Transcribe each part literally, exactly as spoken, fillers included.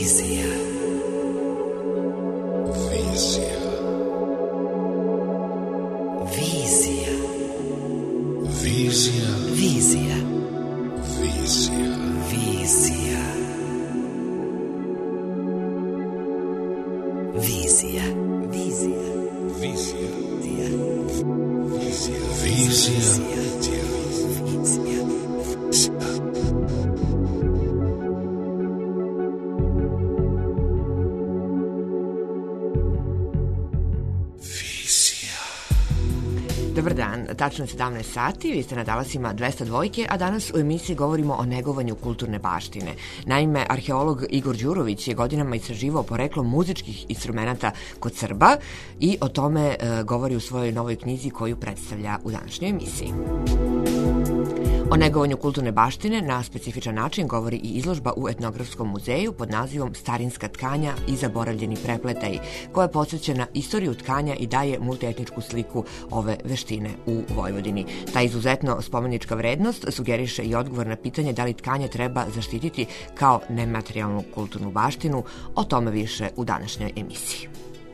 Dobar dan, tačno je sedamnaest sati, vi ste na talasima dvesta dvojke, a danas u emisiji govorimo o negovanju kulturne baštine. Naime, arheolog Igor Đurović je godinama istraživao poreklo muzičkih instrumenta kod Srba i o tome e, govori u svojoj novoj knjizi koju predstavlja u današnjoj emisiji. O negovanju kulturne baštine na specifičan način govori i izložba u Etnografskom muzeju pod nazivom Starinska tkanja i zaboravljeni prepletaji, koja je posvećena istoriju tkanja i daje multietničku sliku ove veštine u Vojvodini. Ta izuzetno spomenička vrednost sugeriše i odgovor na pitanje da li tkanje treba zaštititi kao nematerijalnu kulturnu baštinu. O tome više u današnjoj emisiji.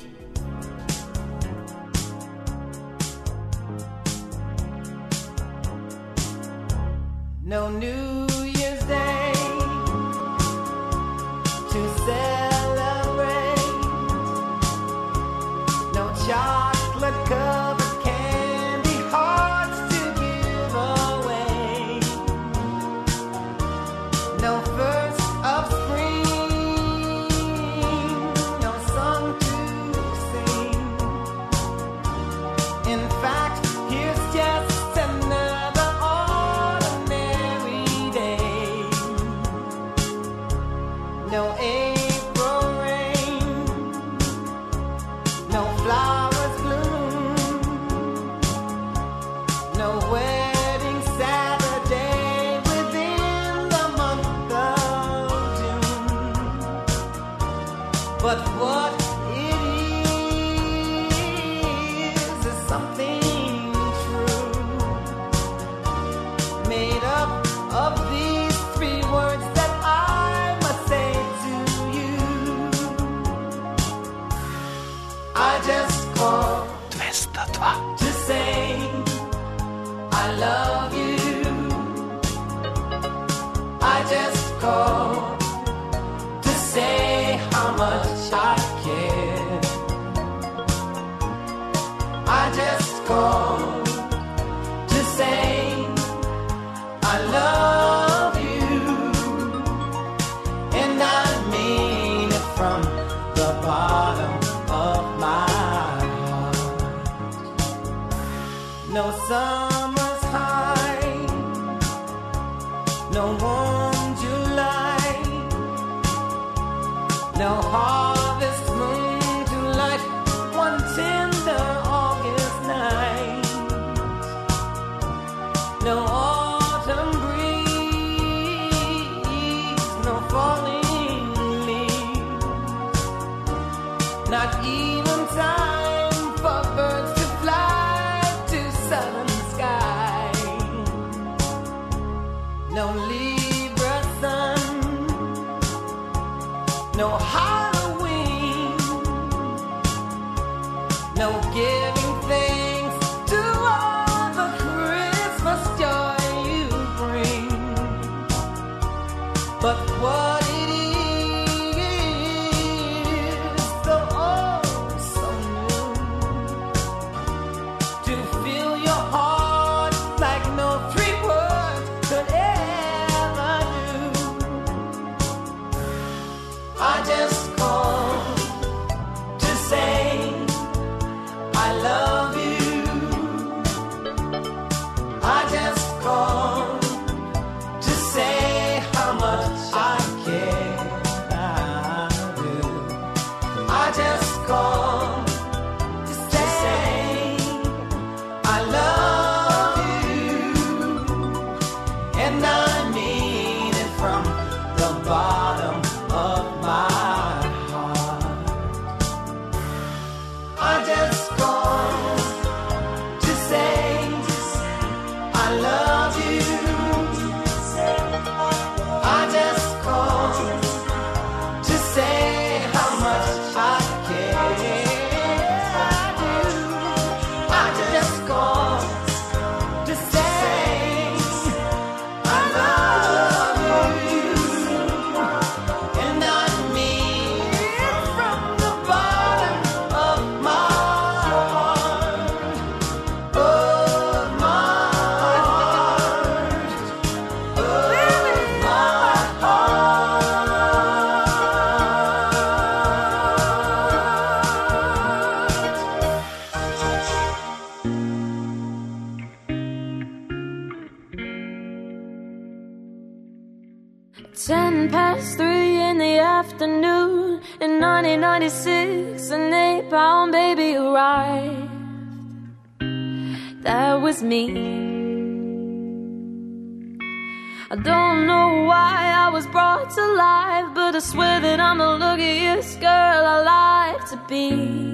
No New Year's Day to celebrate, no chocolate covered candy hearts to give away, no first of spring, no song to sing. In fact, here's just another no April rain, no flowers bloom, no wedding Saturday within the month of June. But what it is is something true, made up of these three words that I must say. I just called dvesta dva to say I love you. I just called to say how much I care. I just called to say I love you, and I mean it from the bottom of my heart. No summer's high, no warm July, no harvest moon to light one tender August night, no autumn breeze, no falling leaves, not even time for birds to fly to southern sky, no Libra sun, no Halloween, no giving thanks to all the Christmas joy you bring. But what it is, so oh so new, to fill your heart like no three words could ever do. I just called to say I love you. I just called to say how much I care. I do. I just called to say I love you, and I mean it from the bottom of my heart. I just called to say I love you. I just called to say Ten past three in the afternoon in nineteen ninety-six, an eight-pound baby arrived. That was me. I don't know why I was brought to life, but I swear that I'm the luckiest girl I like to be.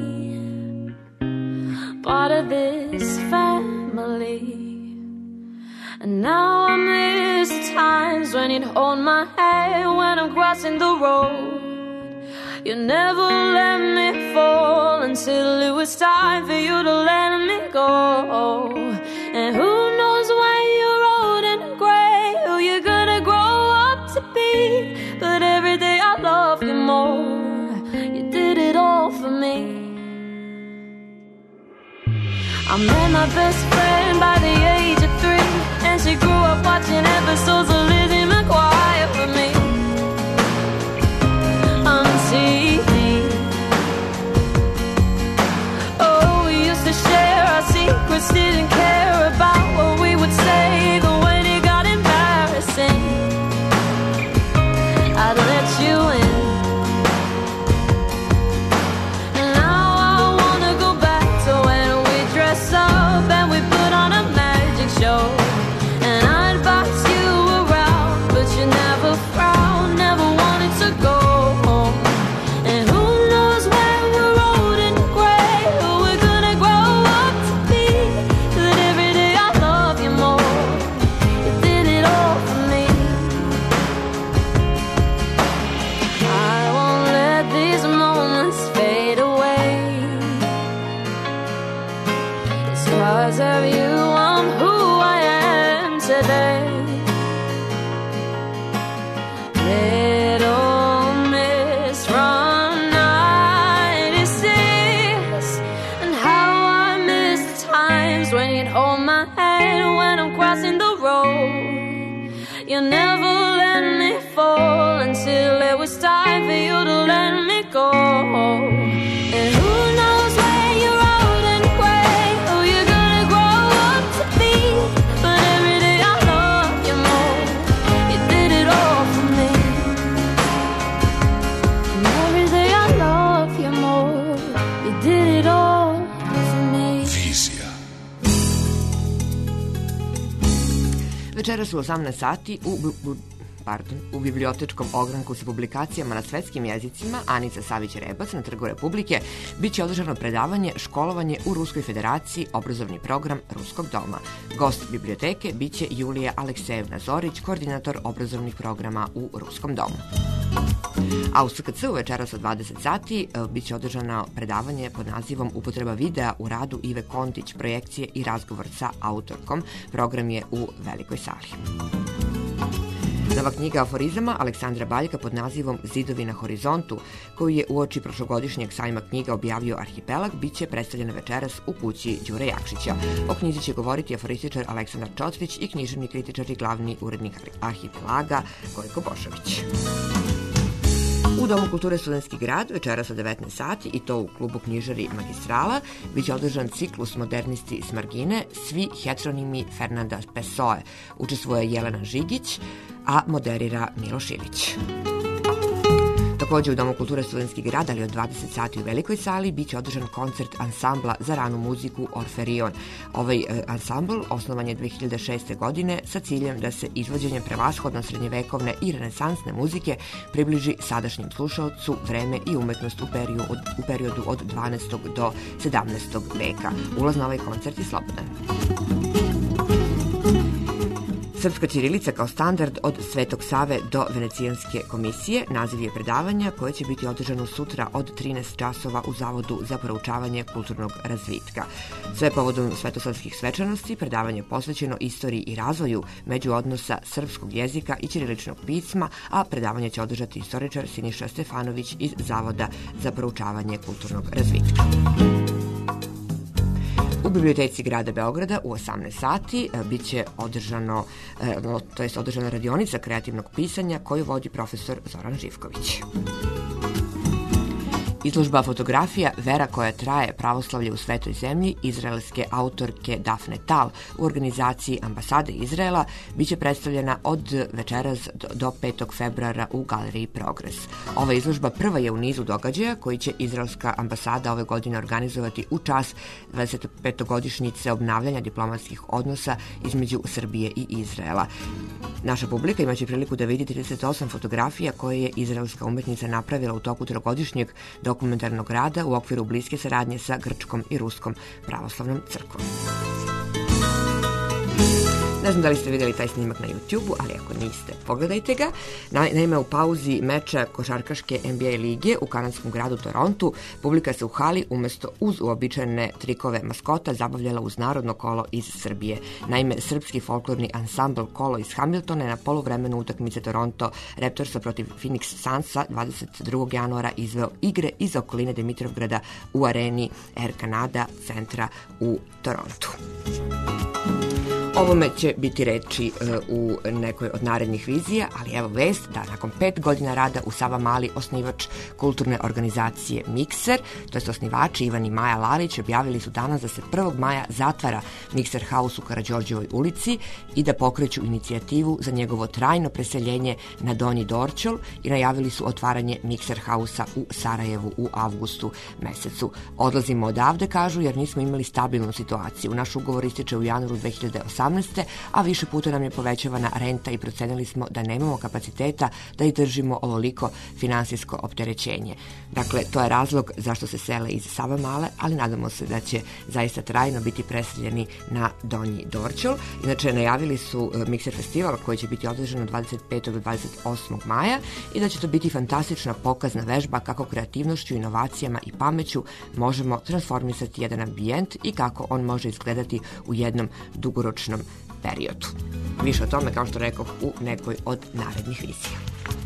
Part of this family. And now I miss the times when you'd hold my hand when I'm crossing the road. You never let me fall until it was time for you to let me go. And who knows when you're old and gray who you're gonna grow up to be. But every day I love you more. You did it all for me. I met my best friend by the age of three, and she grew up watching episodes of Lizzie McGuire with me on T V. Oh, we used to share our secrets, didn't care about what we would say, even when it got embarrassing, I'd let you in. And now I wanna go back to when we dressed up and we put on a magic show. And I'd box you around, but you never frowned, never wanted to go home. And who knows when we're old and gray who we're gonna grow up to be. But every day I love you more. You did it all for me. I won't let these moments fade away. It's 'cause of you I'm who I am today. Little miss from ninety-six, and how I miss the times when you'd hold my hand when I'm crossing the road. You never let me fall until it was time for you to let me go. And who knows when you're old and gray who you're gonna grow up to be. But every day I love you more. You did it all for me. And every day I love you more. You did it all for me. Vizija. Večeras u osamnaest sati u, bu, bu, pardon, u bibliotečkom ogranku sa publikacijama na svetskim jezicima Anica Savić-Rebac na Trgu Republike biće održano predavanje Školovanje u Ruskoj Federaciji, obrazovni program Ruskog doma. Gost biblioteke biće Julija Aleksejevna Zorić, koordinator obrazovnih programa u Ruskom domu. A u S K C-u večeras od dvadeset sati biće održano predavanje pod nazivom Upotreba videa u radu Ive Kontić, projekcije i razgovor sa autorkom. Program je u Velikoj sali. Nova knjiga aforizama Aleksandra Baljka pod nazivom Zidovi na horizontu, koju je uoči prošlogodišnjeg sajma knjiga objavio Arhipelag, biće predstavljena večeras u kući Đure Jakšića. O knjizi će govoriti aforističar Aleksandar Čotrić i književni kritičar i glavni urednik Arhipelaga Gojko Bošović. U Domu kulture Studentski grad večeras od devetnaest sati, i to u klubu knjižari Magistrala, biće održan ciklus Modernisti s margine, svi heteronimi Fernanda Pessoe. Učestvuje Jelena Žigić, a moderira Miloš Ilić. Takođe u Domu kulture Studentski grad, ali od dvadeset sati u Velikoj sali, biće održan koncert ansambla za ranu muziku Orferion. Ovaj e, ansambl osnovan je dve hiljade šeste. godine sa ciljem da se izvođenjem prevashodno srednjevekovne i renesansne muzike približi sadašnjem slušaocu vreme i umetnost u periodu, od, u periodu od dvanaestog do sedamnaestog veka. Ulaz na ovaj koncert je slobodan. Srpska ćirilica kao standard od Svetog Save do Venecijanske komisije naziv je predavanja koje će biti održano sutra od trinaest časova u Zavodu za proučavanje kulturnog razvitka. Sve povodom svetosavskih svečanosti predavanje je posvećeno istoriji i razvoju međuodnosa srpskog jezika i ćiriličnog pisma, a predavanje će održati istoričar Siniša Stefanović iz Zavoda za proučavanje kulturnog razvitka. U biblioteci grada Beograda u osamnaest sati biće održano, to jest održana radionica kreativnog pisanja koju vodi profesor Zoran Živković. Izložba fotografija Vera koja traje pravoslavlje u svetoj zemlji izraelske autorke Dafne Tal u organizaciji Ambasade Izraela biće predstavljena od večeras do petog februara u Galeriji Progres. Ova izložba prva je u nizu događaja koji će izraelska ambasada ove godine organizovati u čast dvadesetopetogodišnjice obnavljanja diplomatskih odnosa između Srbije i Izraela. Naša publika imaće priliku da vidi trideset osam fotografija koje je izraelska umetnica napravila u toku trogodišnjeg dokumentarnog rada u okviru bliske saradnje sa Grčkom i Ruskom pravoslavnom crkvom. Ne znam da li ste vidjeli taj snimak na YouTube-u, ali ako niste, pogledajte ga. Naime, u pauzi meča košarkaške N B A lige u kanadskom gradu Torontu, publika se u hali umesto uz uobičajene trikove maskota zabavljala uz narodno kolo iz Srbije. Naime, srpski folklorni ansambl Kolo iz Hamiltona je na poluvremenu utakmice Toronto Raptorsa protiv Phoenix Sunsa dvadeset drugog januara izveo igre iz okoline Dimitrovgrada u areni Air Canada centra u Torontu. Ovome će biti reči u nekoj od narednih vizija, ali evo vest da nakon pet godina rada u Savamali osnivač kulturne organizacije Mikser, to jest osnivači Ivan i Maja Lalić, objavili su danas da se prvog maja zatvara Mikser House u Karađorđevoj ulici i da pokreću inicijativu za njegovo trajno preseljenje na Donji Dorćol i najavili su otvaranje Mikser House-a u Sarajevu u avgustu mesecu. Odlazimo odavde, kažu, jer nismo imali stabilnu situaciju. Naš ugovor ističe u januaru dve hiljade osamnaeste. a više puta nam je povećavana renta i procenili smo da nemamo kapaciteta da i držimo ovoliko finansijsko opterećenje. Dakle, to je razlog zašto se sele iz Savamale, ali nadamo se da će zaista trajno biti preseljeni na Donji Dorćol. Inače, najavili su Mikser festival koji će biti održan od dvadeset petog do dvadeset osmog maja i da će to biti fantastična pokazna vežba kako kreativnošću, inovacijama i pameću možemo transformisati jedan ambijent i kako on može izgledati u jednom dugoročnom periodu. Više o tome, kao što rekoh, u nekoj od narednih vizija.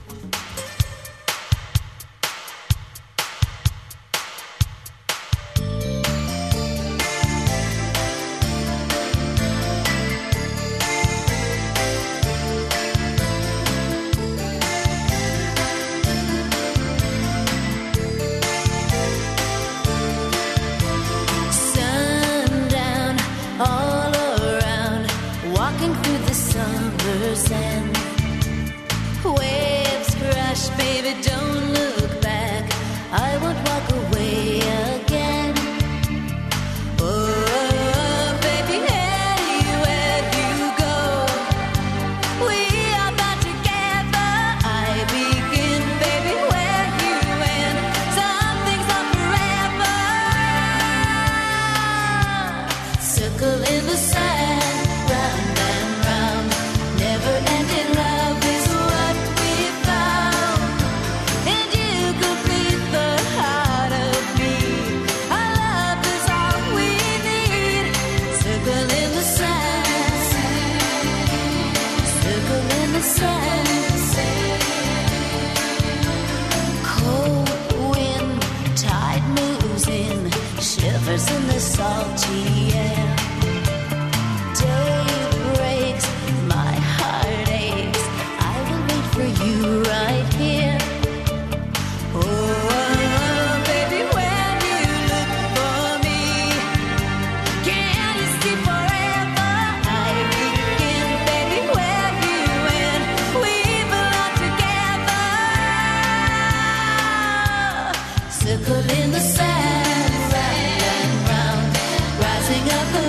In the salty air, day breaks, my heart aches. I will wait for you right here. Oh, baby, when you look for me, can you see forever? I begin, baby, where you went. We belong together. Circle in the sand. Up the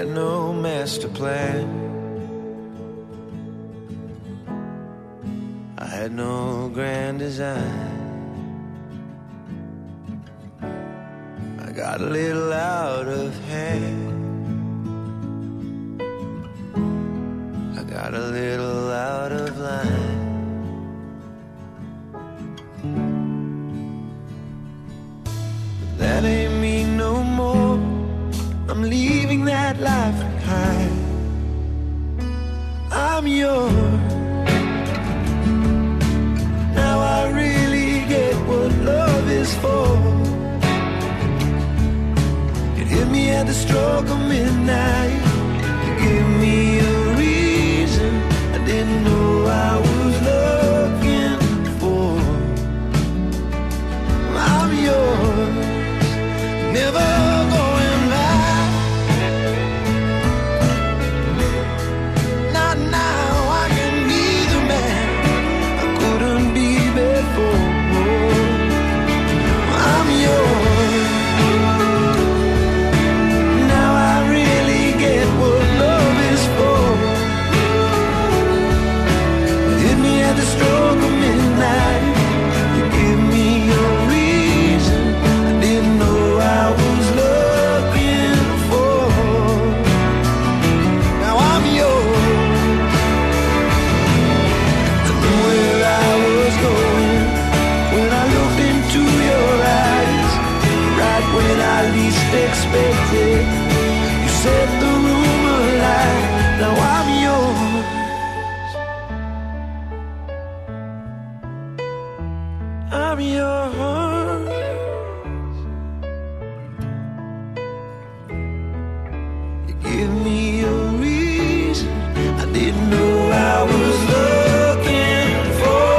no master plan. I had no grand design. I got a little out of hand. I got a little out of line. That ain't me no more. I'm leaving that life behind. I'm yours. Now I really get what love is for. It hit me at the stroke of midnight. You gave me a reason I didn't know I was looking for. I'm yours. Never going back. Not now. I can be the man I couldn't be before. I'm yours. Now I really get what love is for. Hit me at the stroke of midnight. You give me a reason I didn't know I was looking for. Now I'm yours. I knew where I was going when I looked into your eyes. Right when I least expected, you set the room alight. Now I'm yours. I'm yours. You give me a reason I didn't know I was looking for.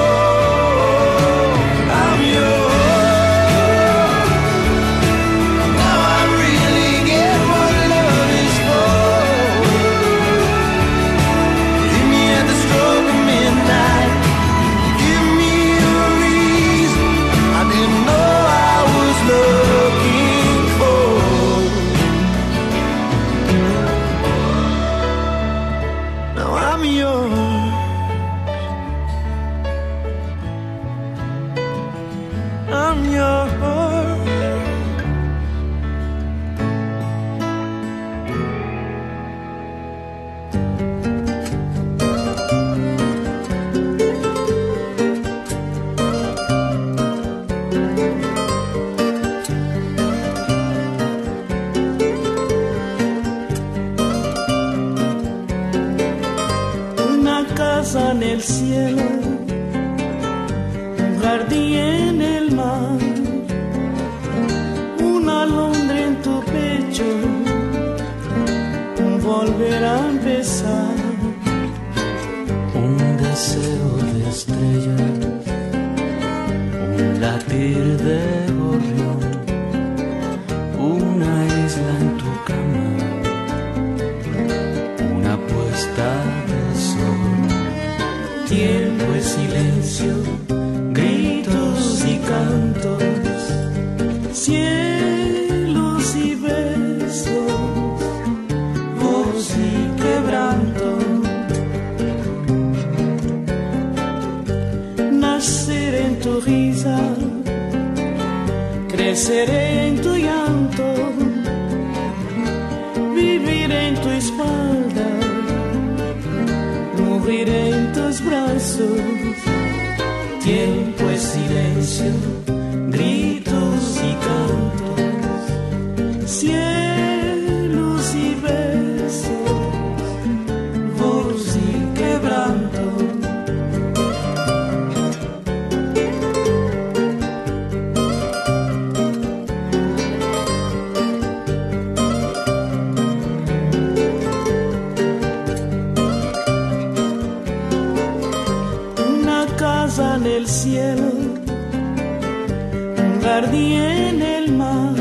I'm yours. Now I really get what love is for. Hit me at the stroke of midnight. Give me a reason I didn't know I was looking for. Now I'm yours. I'm yours. Una casa en el cielo, un jardín en el mar, una alondra en tu pecho, un volver a empezar, un deseo de estrellas, un latir de gorrión, una isla en tu cama, una puesta de sol, tiempo y silencio, gritos y cantos, cielos y besos, voz y quebranto. Nacer en tu risa, crecer en tu llanto, vivir en tu espalda, morir en tus brazos, tiempo es silencio, gritos y cantos, cielos y besos, voz y quebranto. En el cielo, un jardín en el mar,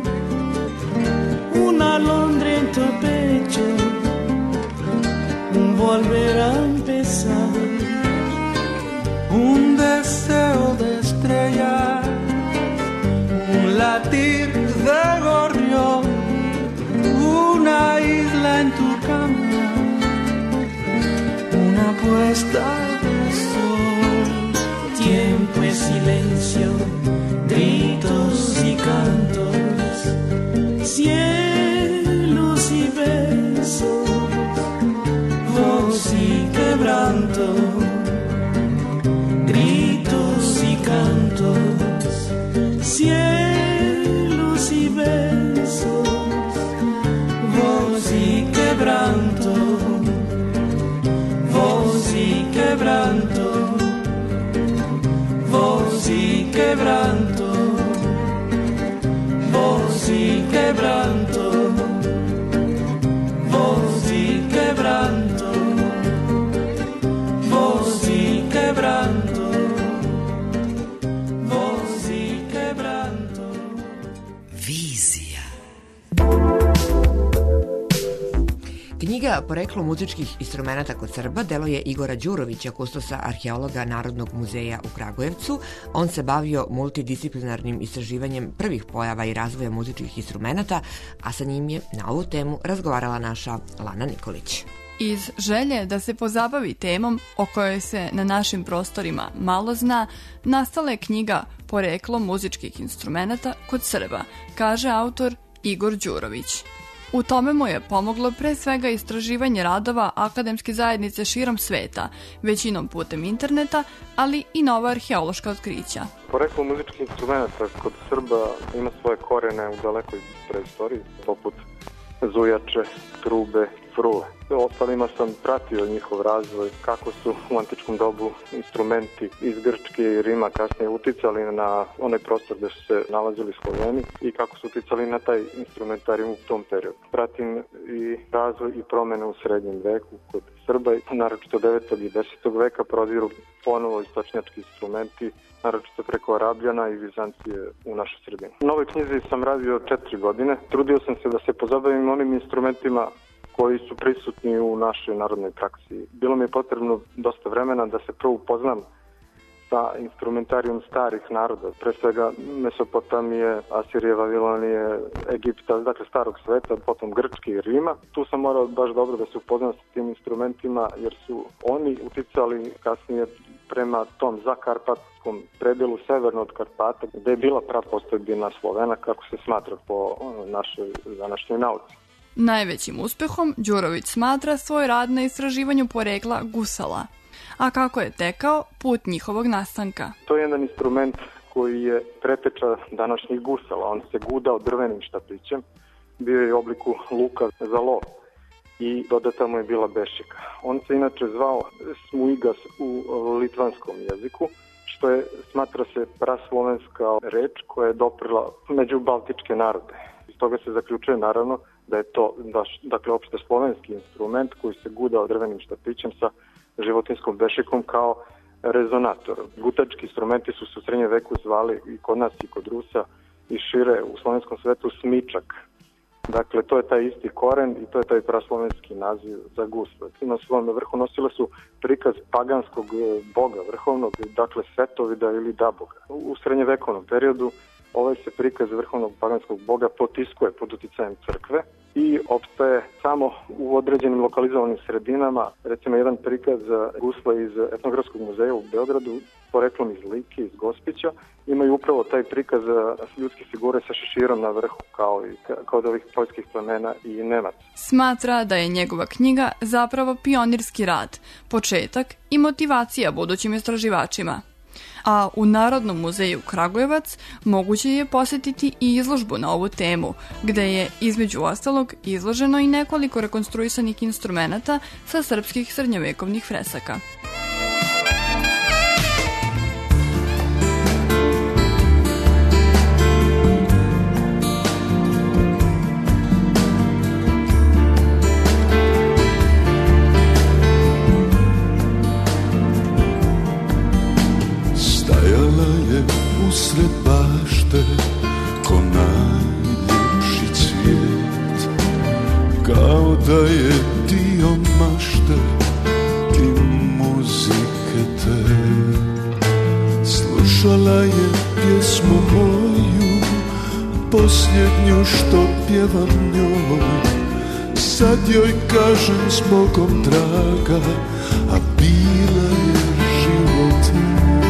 una alondra en tu pecho, un volver a empezar, Un deseo de estrella, un latir de gorrión, una isla puesta del sol. Tiempo es silencio, gritos y cantos, cielos y besos, voz y quebranto, gritos y cantos, cielos y besos, voz y quebranto, voz y quebranto, voz y quebranto, voz y quebranto, voz y quebranto, voz y quebranto, voz y quebranto. Vizija. Knjiga Poreklo muzičkih instrumenata kod Srba delo je Igora Đurovića, kustosa arheologa Narodnog muzeja u Kragujevcu. On se bavio multidisciplinarnim istraživanjem prvih pojava i razvoja muzičkih instrumenata, a sa njim je na ovu temu razgovarala naša Lana Nikolić. Iz želje da se pozabavi temom o kojoj se na našim prostorima malo zna, nastala je knjiga Poreklo muzičkih instrumenata kod Srba, kaže autor Igor Đurović. U tome mu je pomoglo pre svega istraživanje radova akademske zajednice širom sveta, većinom putem interneta, ali i nova arheološka otkrića. Poreklo muzičkih instrumenta kod Srba ima svoje korene u dalekoj preistoriji, poput zujače, trube, frule. Ostalima sam pratio njihov razvoj, kako su u antičkom dobu instrumenti iz Grčke i Rima kasnije uticali na onaj prostor gde su se nalazili Sloveni i kako su uticali na taj instrumentarijum u tom periodu. Pratim i razvoj i promene u srednjem veku kod Srba, naročito devetog i desetog veka prodiru ponovo istočnjački instrumenti, naročito preko Arabljana i Vizancije u našu sredinu. Na ovoj knjizi sam radio četiri godine. Trudio sam se da se pozabavim onim instrumentima koji su prisutni u našoj narodnoj praksi. Bilo mi je potrebno dosta vremena da se prvo upoznam sa instrumentarijom starih naroda, pre svega Mesopotamije, Asirije, Vavilonije, Egipta, dakle starog sveta, potom Grčke i Rima. Tu sam morao baš dobro da se upoznam sa tim instrumentima, jer su oni uticali kasnije prema tom zakarpatskom predelu severno od Karpata, gde je bila prapostojbina Slovena, kako se smatra po našoj današnjoj nauci. Najvećim uspehom Đurović smatra svoj rad na istraživanju porekla gusala. A kako je tekao put njihovog nastanka? To je jedan instrument koji je preteča današnjih gusala. On se gudao drvenim štapićem, bio je u obliku luka za lov i dodata mu je bila bešika. On se inače zvao smuigas u litvanskom jeziku, što je, smatra se, praslovenska reč koja je doprla među baltičke narode. Iz toga se zaključuje naravno da je to dakle opšte slovenski instrument koji se gudao drvenim štapićem sa životinskom bešikom kao rezonator. Gutački instrumenti su se u srednjem veku zvali i kod nas i kod Rusa i šire u slovenskom svetu smičak. Dakle, to je taj isti koren i to je taj praslovenski naziv za gusle. Na svom vrhu nosile su prikaz paganskog boga vrhovnog, dakle Svetovida ili Daboga. U srednjevekovnom periodu ovaj se prikaz vrhovnog paganskog boga potiskuje pod uticajem crkve i opstaje samo u određenim lokalizovanim sredinama. Recimo jedan prikaz gusla iz Etnografskog muzeja u Beogradu, poreklom iz Like, iz Gospića, imaju upravo taj prikaz ljudske figure sa šeširom na vrhu, kao i kao od ovih poljskih plemena i Nemaca. Smatra da je njegova knjiga zapravo pionirski rad, početak i motivacija budućim istraživačima. A u Narodnom muzeju Kragujevac moguće je posjetiti i izložbu na ovu temu, gde je između ostalog izloženo i nekoliko rekonstruisanih instrumenata sa srpskih srednjovekovnih fresaka. Usred bašte ko najljepši cvijet, kao da je dio mašte i muzike te. Slušala je pjesmu moju, posljednju što pjevam njoj. Sad joj kažem s Bogom draga, a bila je života.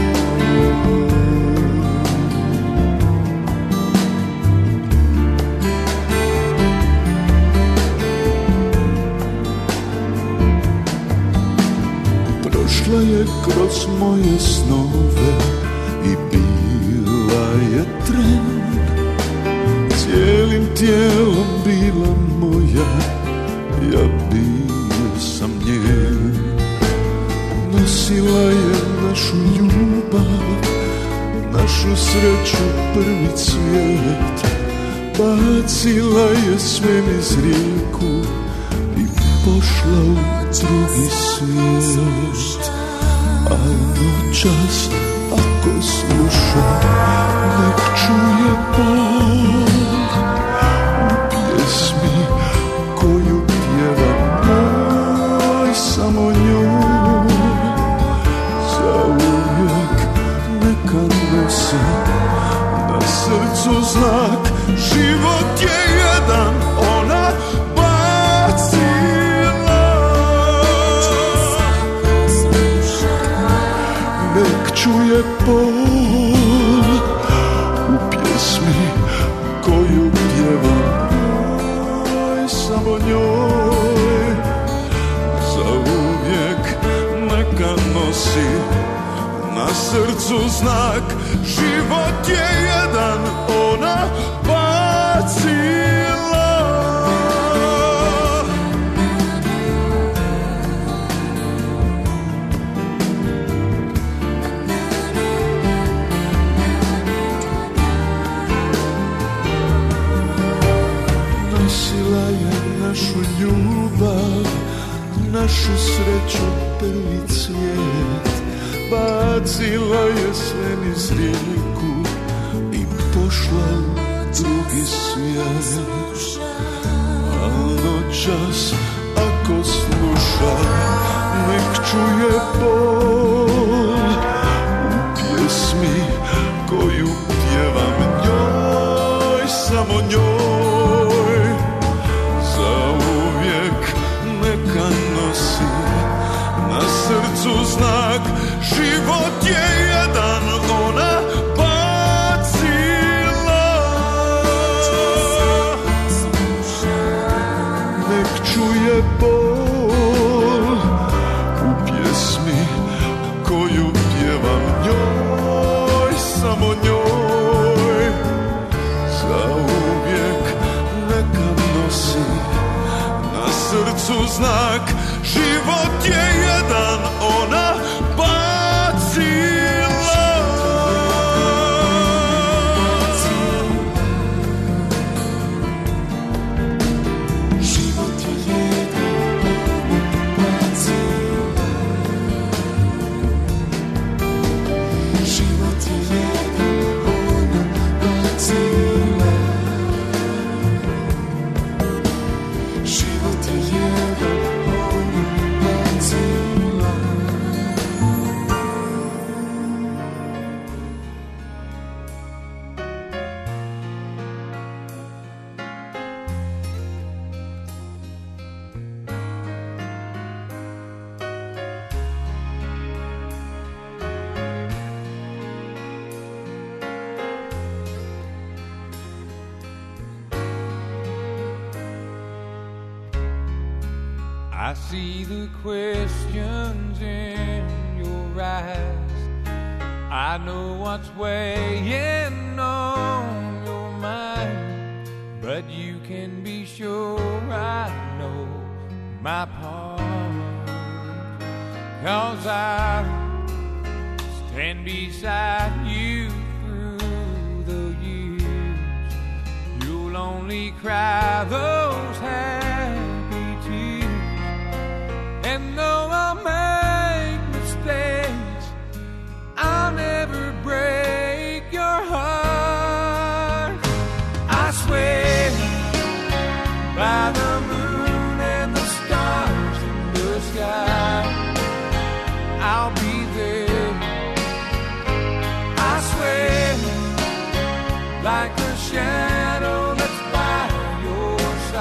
Prošla je kroz moje snove i bila je tren. Cijelim tijelom bila moja, ja bio sam njen. Nosila je našu ljubav, našu sreću, prvi cvijet. Bacila je sve niz rijeku i pošla u drugi svijet. A noćas ako sluša, nek čuje bol u pjesmi koju pjeva moj, samo njoj. Zauvijek neka nosi na srcu znak, život je jedan, ona bacila. Nek čuje bol u pjesmi koju pjeva moj, samo njoj. Zauvijek neka nosi na srcu znak, život je jedan, ona bacila. Nosila je našu ljubav, našu sreću, prvi cvijet. Bacila je sve niz rijeku i pošla u drugi svijet. A noćas ako sluša, nek čuje bol u pjesmi koju pjevam njoj, samo njoj. Zauvijek neka nosi na srcu znak, život je jedan, ona bacila. Nek čuje bol u pjesmi koju pjevam njoj, samo njoj. Zauvijek neka nosi na srcu znak, život je jedan, ona bacila. Život je jedan, ona bacila. Život je jedan, ona bacila. Život je jedan, I see the questions in your eyes. I know what's weighing on your mind, but you can be sure I know my part. 'Cause I stand beside you through the years. You'll only cry those happy tears. And though I make mistakes, I'll never break your heart. I swear by the moon and the stars in the sky, I'll be there. I swear like a shadow that's by your side.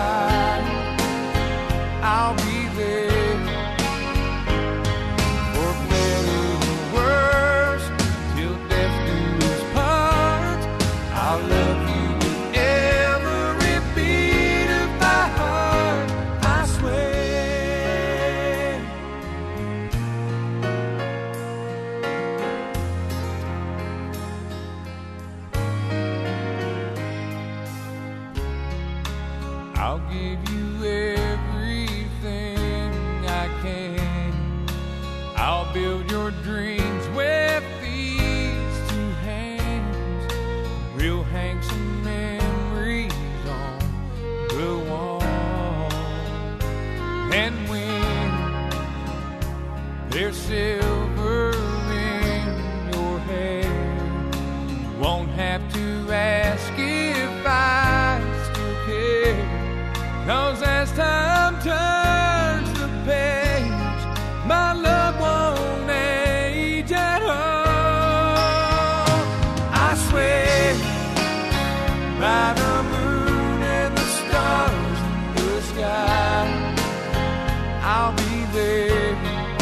I'll give you everything I can. I'll build your dreams with these two hands. We'll hang some memories on the wall. And when there's silver in your hair, won't have to ask if I still care. 'Cause as time turns the page, my love won't age at all. I swear by the moon and the stars in the sky, I'll be there.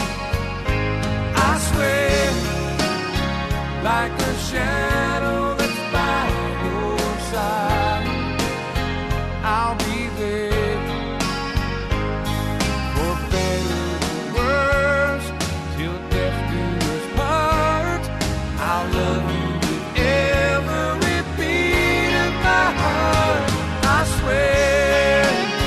I swear like a shadow that's by your side, I'll be there. For better or worse, till death do us part, I'll love you with every beat of my heart. I swear.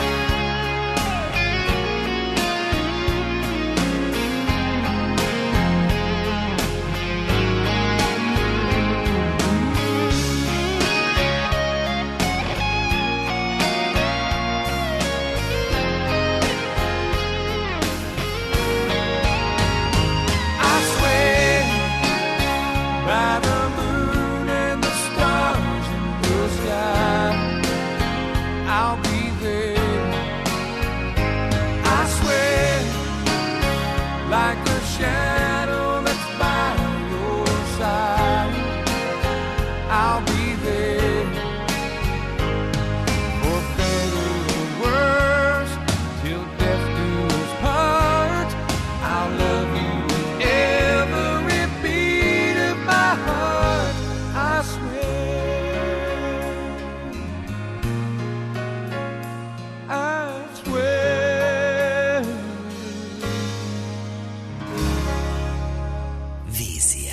By the moon and the stars in the sky, I'll be there. I swear, like a shadow that's by your side, I'll be there. For better or worse, till death do us part, I'll love you with every beat of my heart. I swear, I swear. Vizija.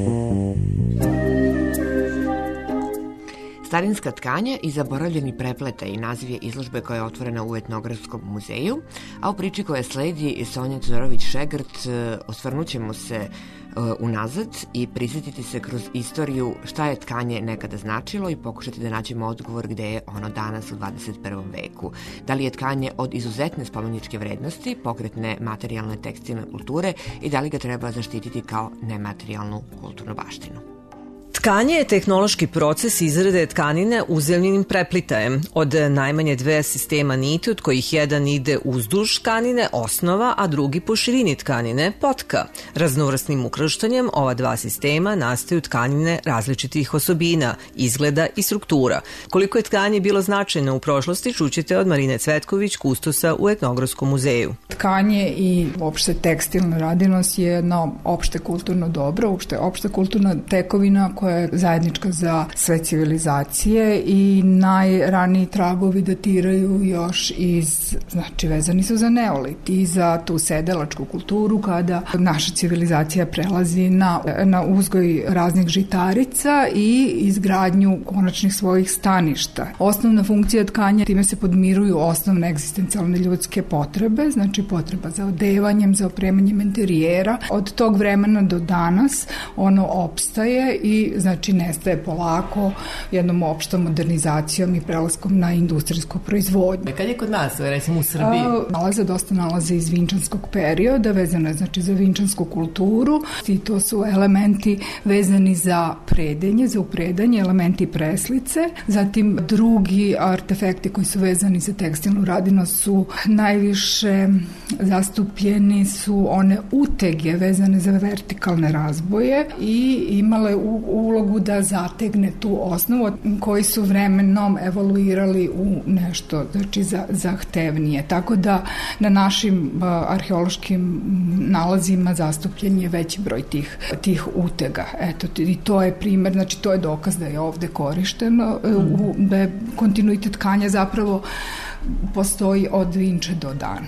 Starinska tkanja i zaboravljeni prepletaji naziv je izložbe koja je otvorena u Etnografskom muzeju, a u priči koja sledi Sonja Todorović-Šegrt osvrnućemo se unazad i prisjetiti se kroz istoriju šta je tkanje nekada značilo i pokušati da nađemo odgovor gde je ono danas u dvadeset prvom veku. Da li je tkanje od izuzetne spomeničke vrednosti, pokretne materijalne tekstilne kulture i da li ga treba zaštititi kao nematerijalnu kulturnu baštinu. Tkanje je tehnološki proces izrade tkanine uzemljenim preplitajem od najmanje dve sistema niti, od kojih jedan ide uzduž tkanine, osnova, a drugi po širini tkanine, potka. Raznovrsnim ukrštanjem ova dva sistema nastaju tkanine različitih osobina, izgleda i struktura. Koliko je tkanje bilo značajno u prošlosti, čućete od Marine Cvetković, kustosa u Etnografskom muzeju. Tkanje i uopšte tekstilna radinost je jedno opšte kulturno dobro, uopšte opšta kulturna tekovina koja je zajednička za sve civilizacije i najraniji tragovi datiraju još iz, znači vezani su za neolit i za tu sedelačku kulturu kada naša civilizacija prelazi na, na uzgoj raznih žitarica i izgradnju konačnih svojih staništa. Osnovna funkcija tkanja, time se podmiruju osnovne egzistencijalne ljudske potrebe, znači potreba za odevanjem, za opremanjem interijera. Od tog vremena do danas ono opstaje i znači nestaje polako jednom opštom modernizacijom i prelaskom na industrijsku proizvodnju. Kad je kod nas, recimo u Srbiji? Nalaze, dosta nalaze iz vinčanskog perioda, vezano je znači za vinčansku kulturu i to su elementi vezani za predenje, za upredanje, elementi preslice. Zatim drugi artefakti koji su vezani za tekstilnu radinost su najviše zastupljeni su one utege vezane za vertikalne razboje i imale u, ulogu da zategne tu osnovu koji su vremenom evoluirali u nešto znači za, zahtevnije. Tako da na našim uh, arheološkim nalazima zastupljen je veći broj tih, tih utega. Eto, i to je primer, znači to je dokaz da je ovde korišteno, mm. u, da je kontinuitet tkanja zapravo postoji od Vinče do danas.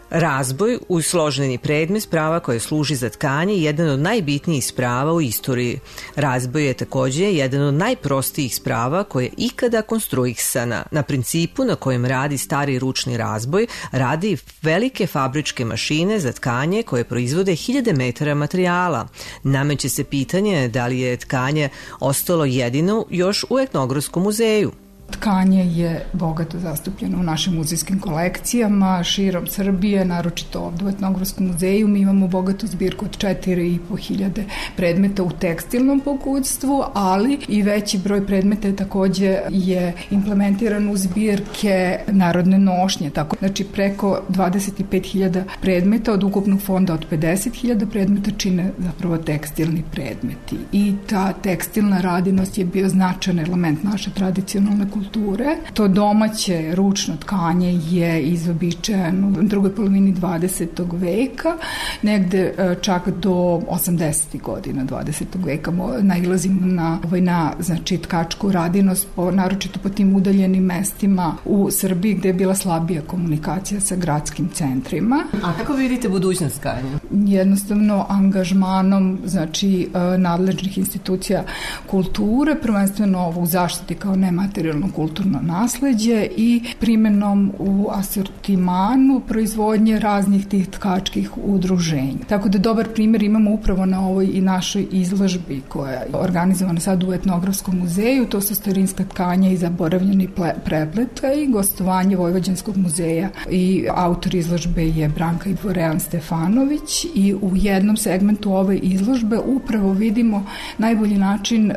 Razboj, usloženi predmet sprava koje služi za tkanje, je jedan od najbitnijih sprava u istoriji. Razboj je takođe jedan od najprostijih sprava koja je ikada konstruisana. Na principu na kojem radi stari ručni razboj, radi velike fabričke mašine za tkanje koje proizvode hiljade metara materijala. Nameće se pitanje da li je tkanje ostalo jedino još u Etnografskom muzeju. Tkanje je bogato zastupljeno u našim muzejskim kolekcijama širom Srbije, naročito ovde u Etnografskom muzeju. Mi imamo bogatu zbirku od četiri i po hiljade predmeta u tekstilnom pokućstvu, ali i veći broj predmeta je takođe je implementiran u zbirke narodne nošnje. Tako, znači preko dvadeset pet hiljada predmeta od ukupnog fonda od pedeset hiljada predmeta čine zapravo tekstilni predmeti. I ta tekstilna radinost je bio značajan element naše tradicionalne kulture. To domaće ručno tkanje je izobičajeno u drugoj polovini dvadesetog veka, negde čak do osamdesetih godina dvadesetog veka nailazimo na, ovaj, na znači, tkačku radinost, po, naročito po tim udaljenim mestima u Srbiji gde je bila slabija komunikacija sa gradskim centrima. A kako vidite budućnost tkanja? Jednostavno angažmanom znači nadležnih institucija kulture, prvenstveno u zaštiti kao nematerijalno kulturno nasleđe i primenom u asortimanu proizvodnje raznih tih tkačkih udruženja. Tako da dobar primjer imamo upravo na ovoj i našoj izložbi koja je organizovana sad u Etnografskom muzeju, to su starinska tkanja i zaboravljeni prepleta i gostovanje Vojvođanskog muzeja i autor izložbe je Branka Idvorean Stefanović i u jednom segmentu ove izložbe upravo vidimo najbolji način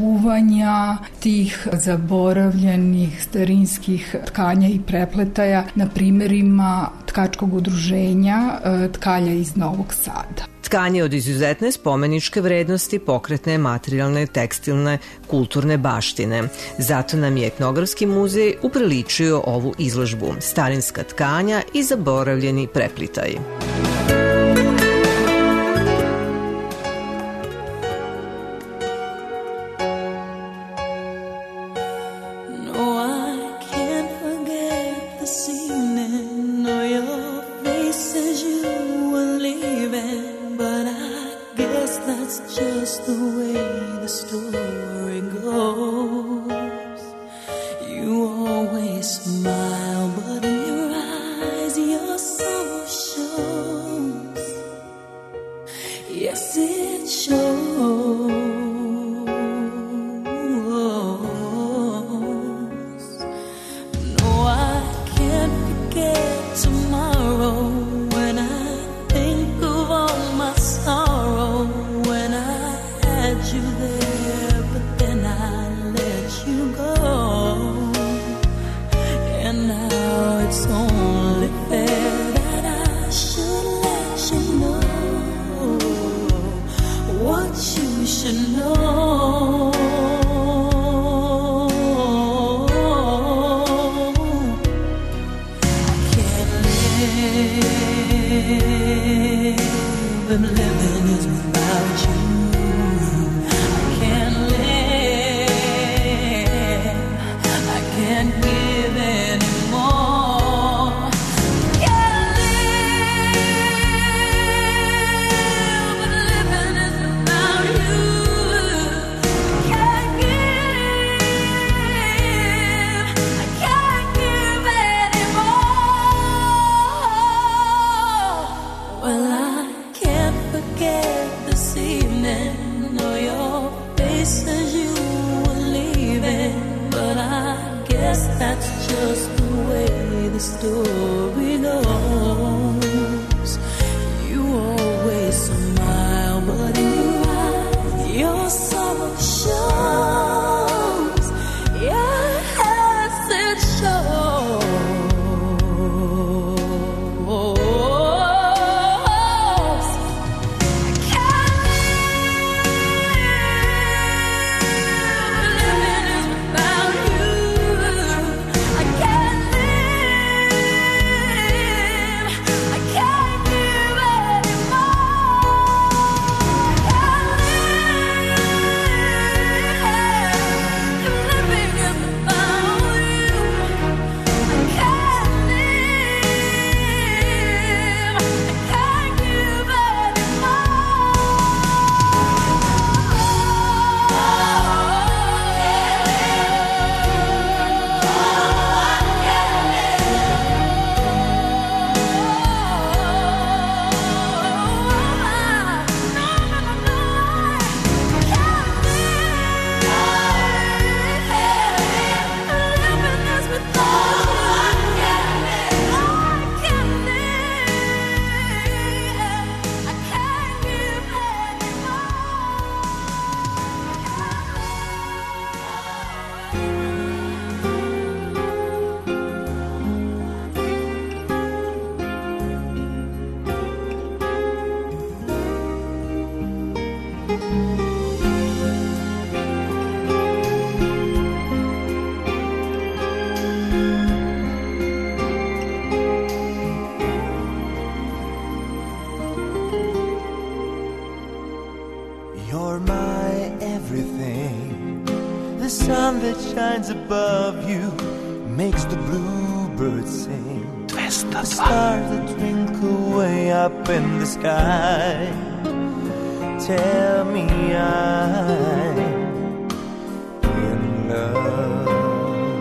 čuvanja tih zaboravljenih starinskih tkanja i prepletaja na primerima tkačkog udruženja Tkalja iz Novog Sada. Tkanje od izuzetne spomeničke vrednosti, pokretne, materijalne, tekstilne, kulturne baštine. Zato nam je Etnografski muzej upriličio ovu izložbu Starinska tkanja i zaboravljeni preplitaji. The sun that shines above you makes the bluebirds sing. The stars that twinkle way up in the sky tell me I'm in love.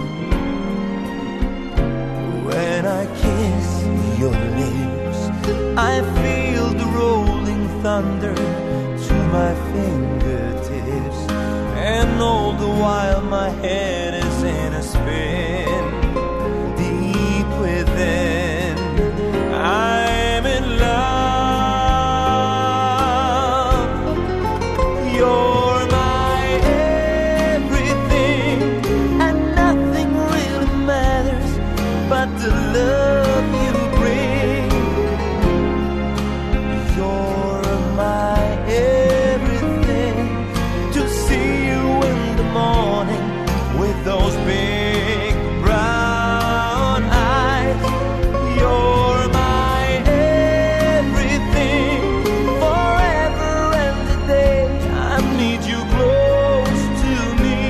When I kiss your lips, I feel the rolling thunder to my fingertips, and all the while my head is in a spin. Deep within, I'm in love. You're my everything, and nothing really matters but the love you bring. You're my everything, to see you in the morning with those big brown eyes. You're my everything, forever and a day. I need you close to me.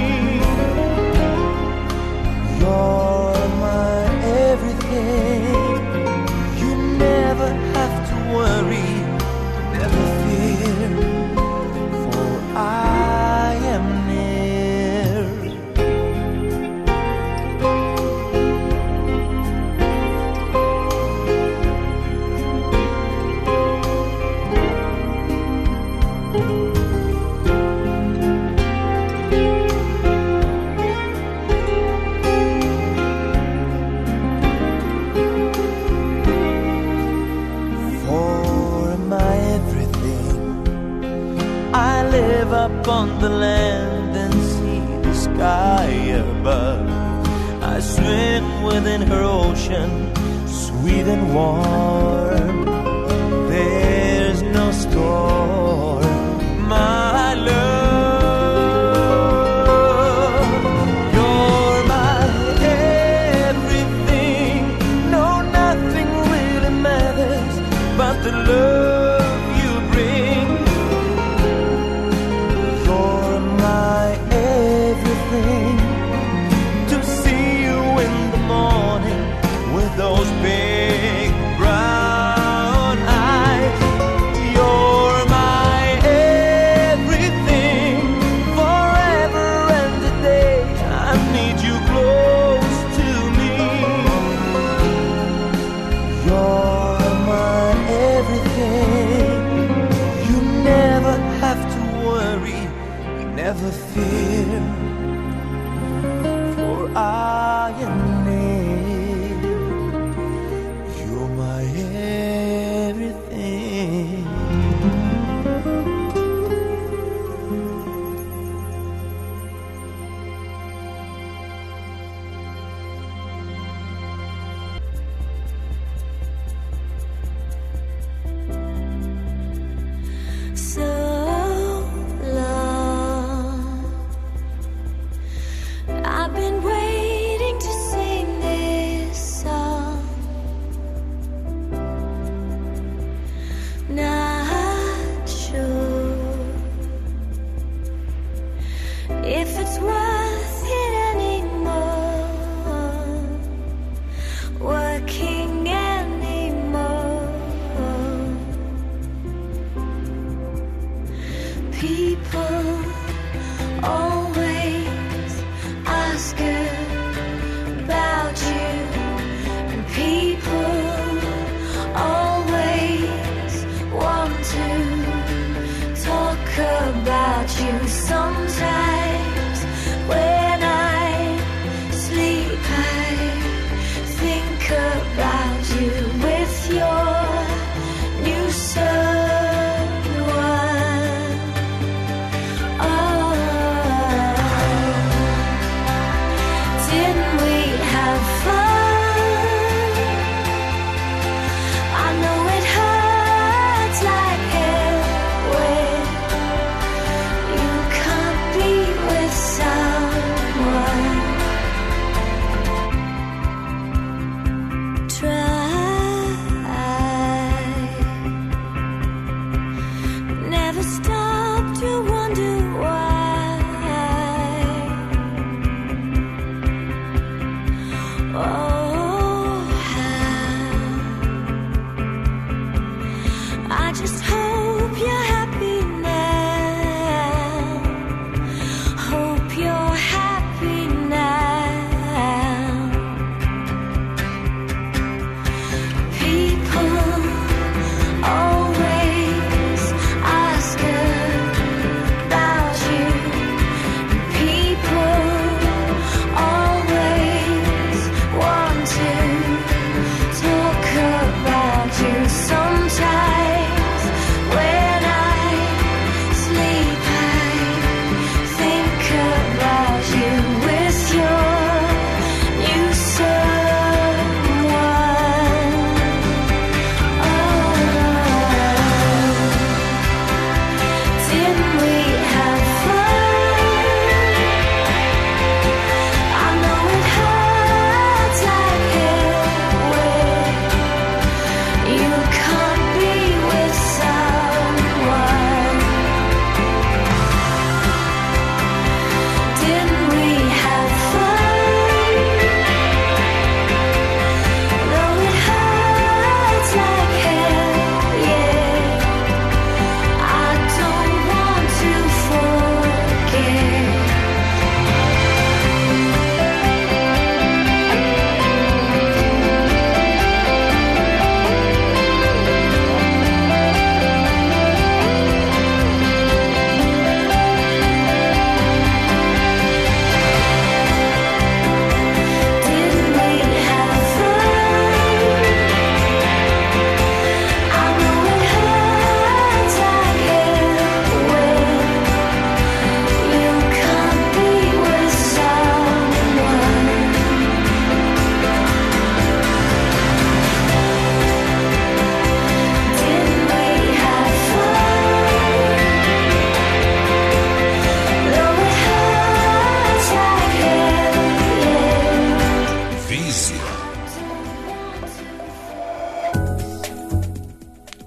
You're my everything. You never have to worry, never fear, for I am near. For my everything, I live up on the land and see the sky above. I swim within her ocean, sweet and warm. There's no storm, my love. You're my everything. No, nothing really matters but the love you bring. You're my everything, to see you in the morning with those big brown eyes. You're my everything, forever and a day. I need you close to me. You're my everything. You never have to worry, never fear, for I am near. You're my everything. So long, I've been waiting to see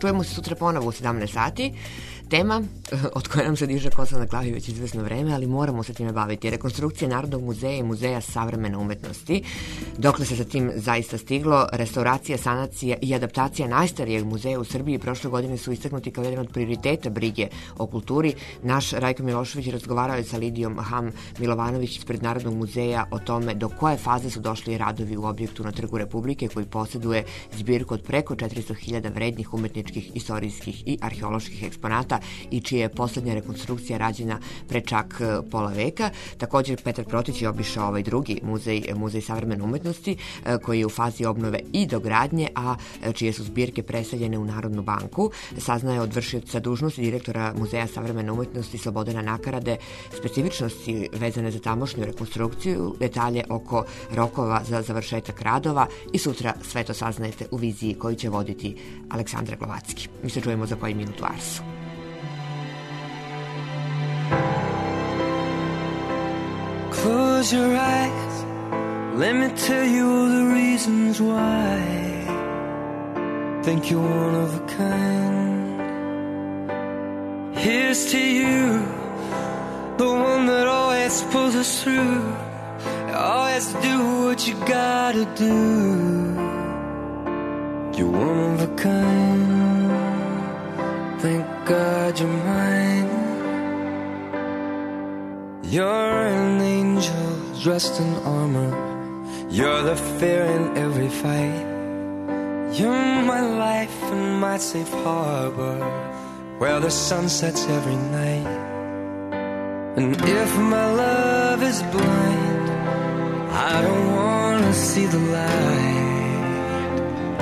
Čujemo se sutra ponovo u sedamnaest sati. Tema od koje nam se diže kosa na glavi već izvesno vreme, ali moramo se time baviti. Rekonstrukcija Narodnog muzeja i Muzeja savremene umetnosti. Dokle se za tim zaista stiglo, restauracija, sanacija i adaptacija najstarijeg muzeja u Srbiji prošle godine su istaknuti kao jedan od prioriteta brige o kulturi. Naš Rajko Milošević razgovarao je sa Lidijom Ham Milovanović ispred Narodnog muzeja o tome do koje faze su došli radovi u objektu na Trgu Republike koji posjeduje zbirku od preko četiristo hiljada vrednih umetničkih, istorijskih i arheoloških eksponata i čija je poslednja rekonstrukcija rađena pre čak pola veka. Također Petar Protić je obišao ovaj drugi muzej, Muzej savremene umetnosti, koji je u fazi obnove i dogradnje, a čije su zbirke preseljene u Narodnu banku. Saznaje od vršioca dužnosti direktora Muzeja savremene umetnosti Slobodana Nakarade specifičnosti vezane za tamošnju rekonstrukciju, detalje oko rokova za završetak radova i sutra sve to saznajete u viziji koju će voditi Aleksandra Glovacki. Mi se čujemo za koji minut u Arsu. Close your eyes, let me tell you all the reasons why. Think you're one of a kind. Here's to you, the one that always pulls us through. Always do what you gotta do. You're one of a kind. Thank God you're mine. You're an angel dressed in armor. You're the fear in every fight. You're my life and my safe harbor, where the sun sets every night. And if my love is blind, I don't wanna see the light.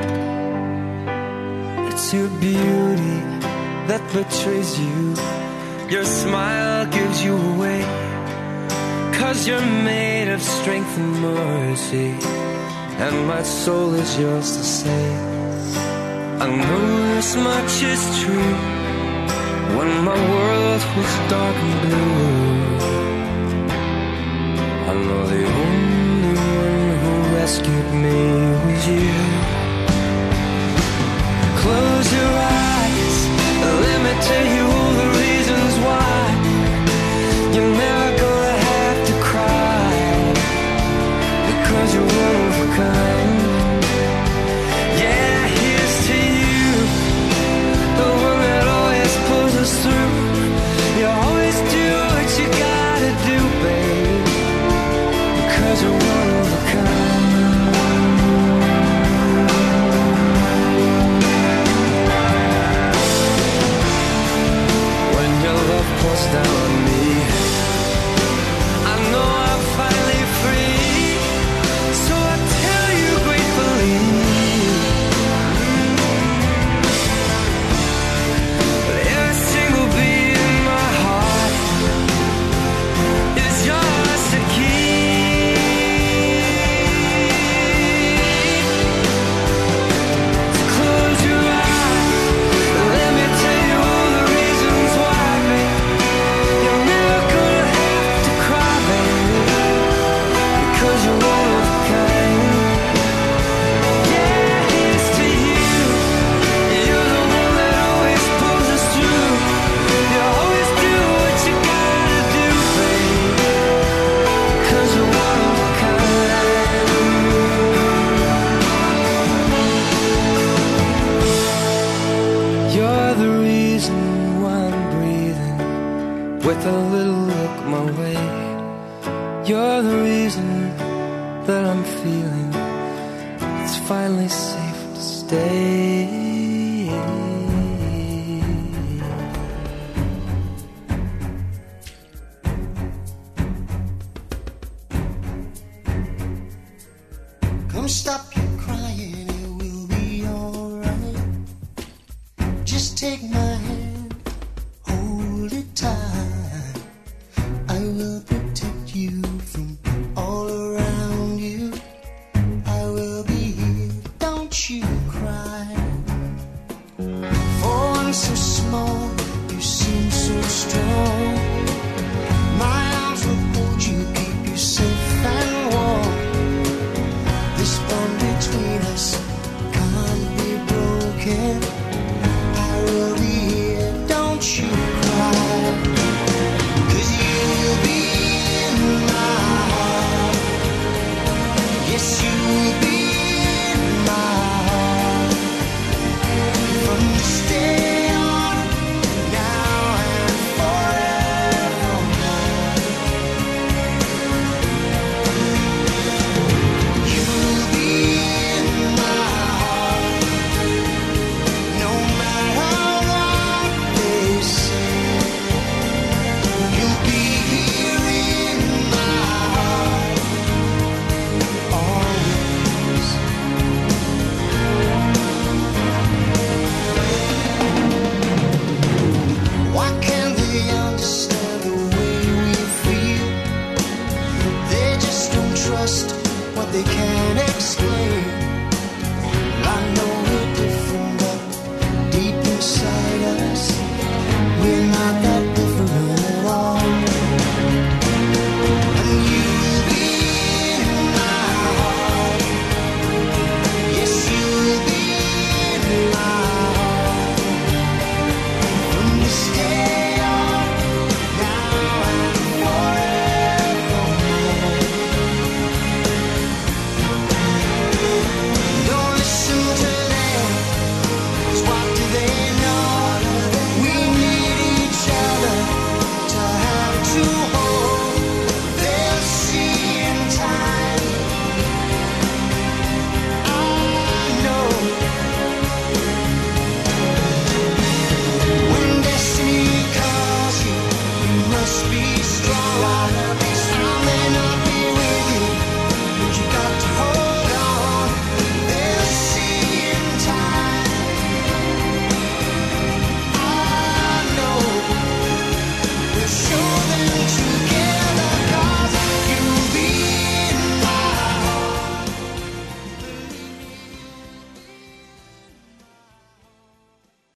It's your beauty that betrays you. Your smile gives you away. 'Cause you're made of strength and mercy, and my soul is yours to save. I know this much is true. When my world was dark and blue, I know the only one who rescued me was you. Close your eyes, let me tell you all the reasons why. You're never gonna have to cry, because you're one of a kind. Yeah, here's to you, the one that always pulls us through. You always do what you gotta do, babe, because you're one of a kind. When your love pours down on me, I know I'm finally free, so I tell you gratefully. But every single beat in my heart is yours to keep. So close your eyes, let me tell you all the reasons why, babe. You're never gonna have to cry, baby, because you're one of a kind. Yeah, here's to you. You're the one that always pulls us through. You always do what you gotta do, baby, because you're one of a kind. You're the reason why I'm breathing with a little look my way. You're the reason that I'm feeling it's finally safe to stay. Come stop your crying, it will be alright. Just take my hand, hold it tight. I will protect you from all around you. I will be here, don't you cry. For one so small, you seem so strong. My arms will hold you, keep you safe and warm. This bond between us can't be broken. I just what they can't explain.